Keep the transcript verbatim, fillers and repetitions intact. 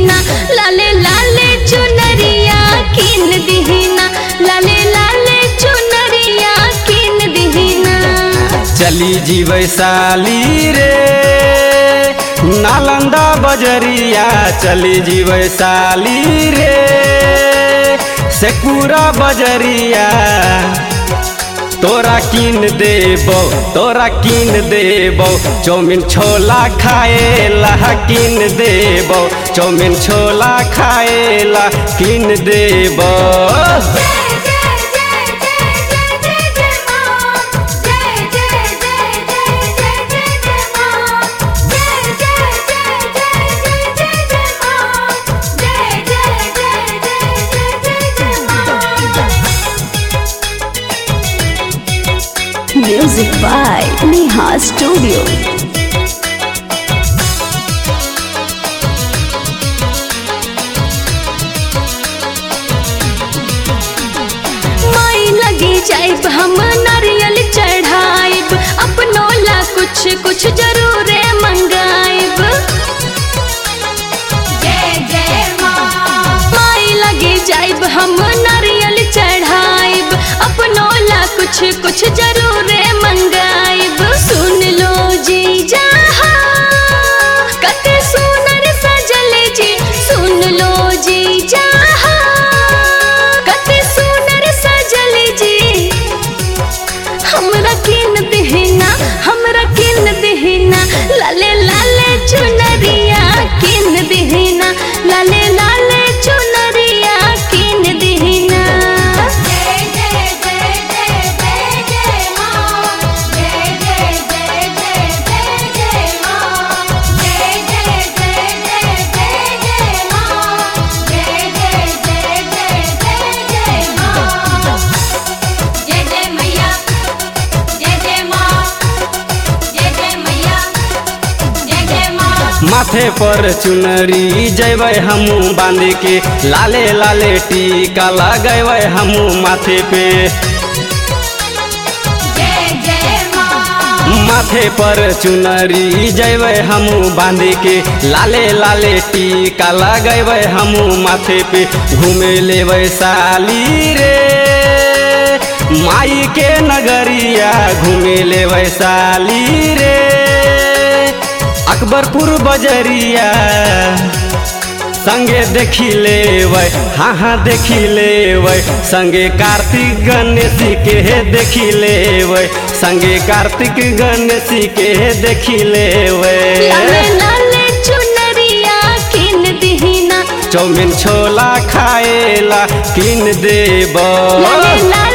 दिहिना, लाले लाले चुनरिया किन दिहिना, लाले लाले चुनरिया किन दिहिना। चली जी वैशाली रे नालंदा बजरिया, चली जी वैशाली रे शेखपुरा बजरिया, तोरा किन देबो तोरा किन देबो चौमिन छोला खाएला किन देबो, चौमिन छोला खाएला किन देबो। Music by Neha Studio. माई लगी जाइब हम नारियल चढ़ाइब, अपनों ला कुछ कुछ जरूर मंगाइब। जय जय माँ। माई लगी जाइब हम नारियल चढ़ाइब, अपनों ला कुछ कुछ जरूर मंगाइब। सुन लो जी जहाँ कते सुनर सजल जी, सुन लो जी जहाँ कते सुनर सजल जी। हमरा किन दिहिना हमरा किन दिहिना, लाले लाले चुनरिया किन दिहिना, लाले लाले चुनरिया किन दिहिना। माथे पर चुनरी जैबै हमू बांध के, लाले लाले टीका लगैबै हमू माथे पे। माथे पर चुनरी जैबै हमू बांध के, लाले लाले टीका लगैबै हमू माथे पे। घूमे ले वैशाली रे माई के नगरिया, घूमे ले वैशाली रे अकबरपुर बजरिया, संगे देखी लेबै हाँ हाँ देखी लेबै, संगे कार्तिक गणेश के देखी लेबै, संगे कार्तिक गणेश के देखी लेबै। लाले लाले चुनरिया किन दिहिना, चौमिन छोला खाएला किन देबो।